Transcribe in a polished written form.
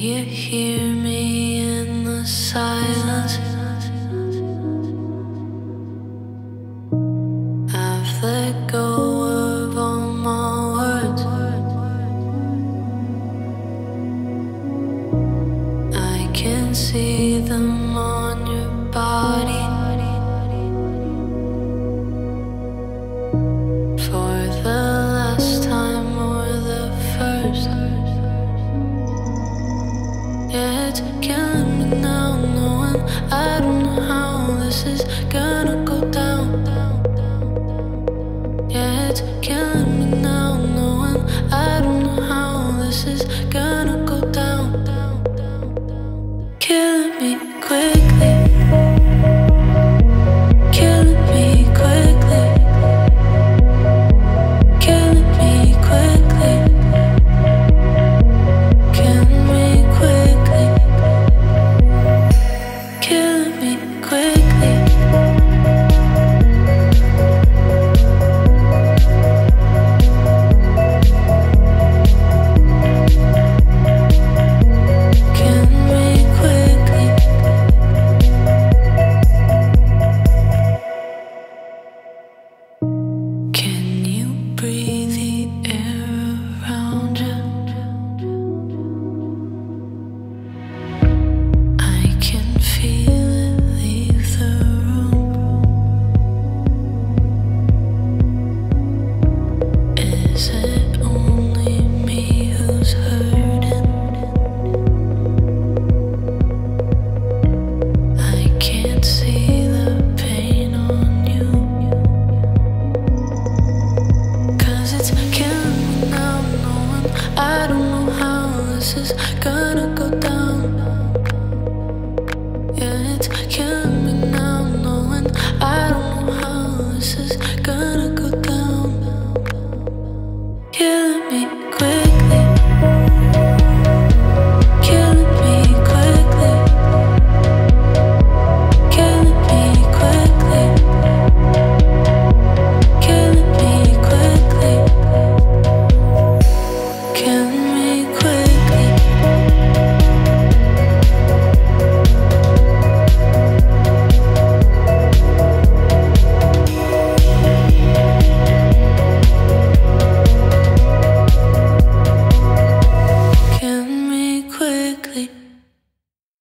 you hear me in the silence? I've let go of all my words. I can see them on your body. For the last time or the first. Yeah, it's killing me now, knowing I don't know how this is gonna go down. Yeah, it's killing me now, knowing I don't know how this is gonna go down. Killing me quickly. Killing me quickly. Killing me quickly. Killing me quickly. Killing me quickly. Killing me quickly. Can you breathe the air around you? I can feel it leave the room. Is it only me who's hurting? I can't see the pain on you. 'Cause it's killing me now, knowing I don't know how this is gonna go down.